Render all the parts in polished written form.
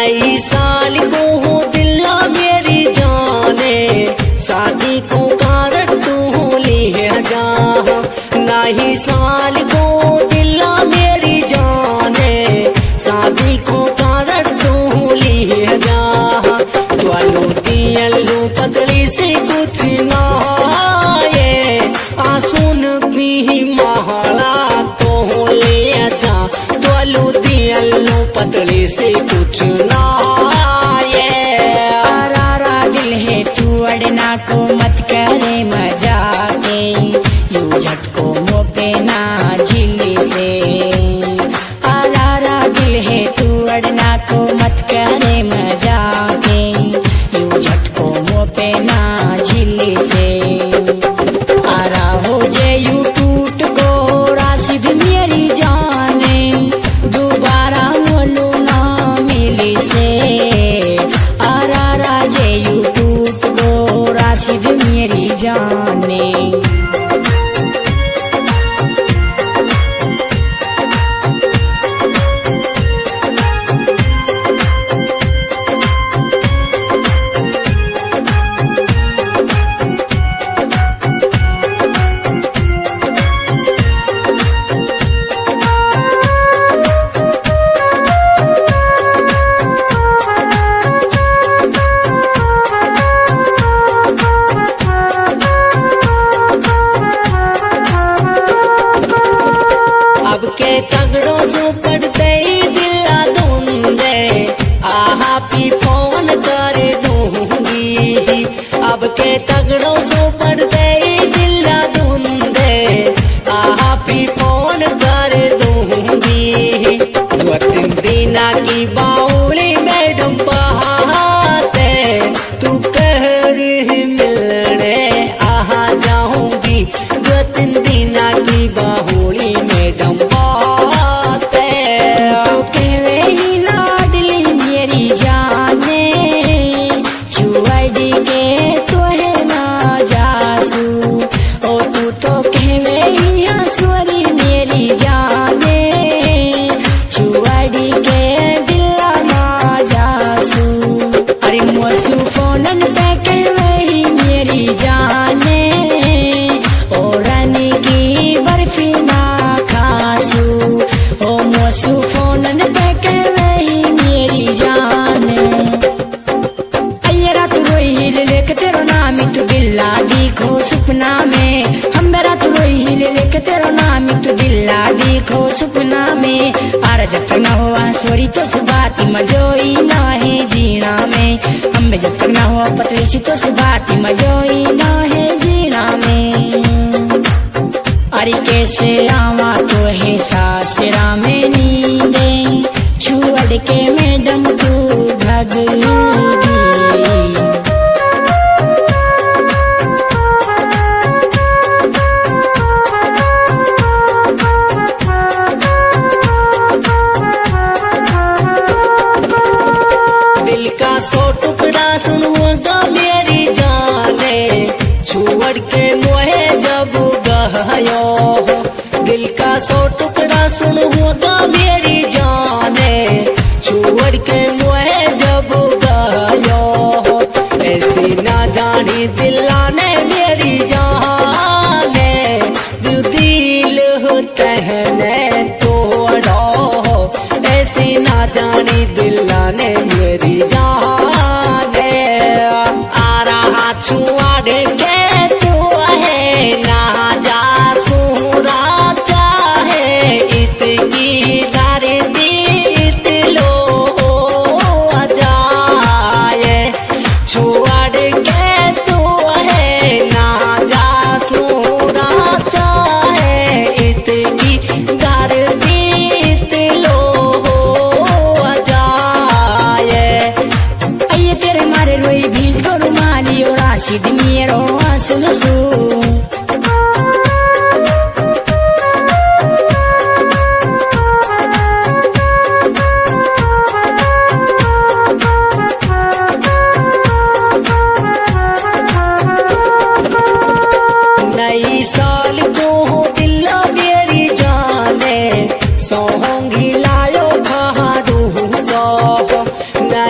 नई साल को हो दिल्ला मेरी जाने, शादी को कारण तू ले जा। नई साल को दिल्ला मेरी जाने, शादी को कारण तू ले जा। वालो दियलू पतली से कुछ ना ये, आसुन भी महला तो ले जा। वालो दियलू पतली से कुछ ना ये। आरा दिल है तू अड़ना को मत करे मजाके, यू झटको मुँह पे ना झिल्ली से। आरा दिल है तू अड़ना को मत करे मजाके, यू झटको मुँह पे ना झिल्ली से। आरा हो जे यू टूट को राशिद मेरी जाने, दोबारा मोलू ना मिली से। आरा राजे यू टूट को राशिद मेरी जाने। अब के तगड़ों से पड़ते ही दिला दूंदे, आहा पी फोन कर दूंगी। अब के तगड़ों से पड़ते ही दिला दूंदे, आहा पी फोन कर दूंगी। 2-3 दिन की बाउली मैडम बहाते, तू कह रही मिलने आहा जाऊंगी। 2-3 दिन की बाहुली मैडम बाते, तो कहवे ही लाडली मेरी जाने, छुआड़ी के तो है ना जासू। ओ तू तो कहवे ही हंसवरी मेरी जाने, छुआड़ी के दिल्ला ना जासू। अरे मोसू फोनन पे कहवे ही मेरी जाने, ओ रानी की बर्फी ना खासू। ओ मोसू फोनन पे कहवे ही मेरी जाने। अयरा तू रोई हिल लेके तेरो नाम तू दिल्ला दिखो सपना में। हमरा तू रोई हिल लेके तेरो नाम तू दिल्ला दिखो सपना में। आरा जब तक ना हो आंसुरी तो सुबाती मजोई ना है जीना में। हम जब तक ना हो पतली सी तो सुबाती मजोई ना है जीना में। अरे कैसे आवा तो है सासरा में नींदे, छुअड़ के मैडम तू भग गई। दिल का 100 टुकड़ा सुनूंगा मेरी जाने, छुअड़ के मोहे जब गयो। दिल का 100 टुकड़ा सुनूंगा मेरी जाने, छुअड़ के मोहे जब गयो। ऐसी ना जानी दिल्ला ने मेरी जाने, जो दिल हो तहने तोड़ो। ऐसी ना जानी दिल्ला ने मेरी जाने, आ रहा छुआड़ के तू है ना जा सूरा चाहे। इतनी दर्दी इत लो जाए, छुआड़ के तू है ना जा सूरा चाहे। इतनी दर्दी इत लो जाए। अये तेरे मारे रोई भीज को रुमाली और राशिद मेरो आंसू सू। नई साल को हो दिल्ला मेरी जाने, सोहंगी लायो भाड़ू सो।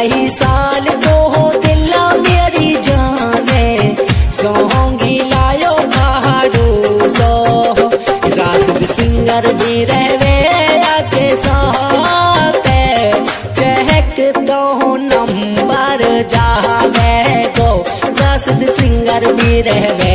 तो नंबर जावे गो प्रसिद्ध सिंगर भी रहवे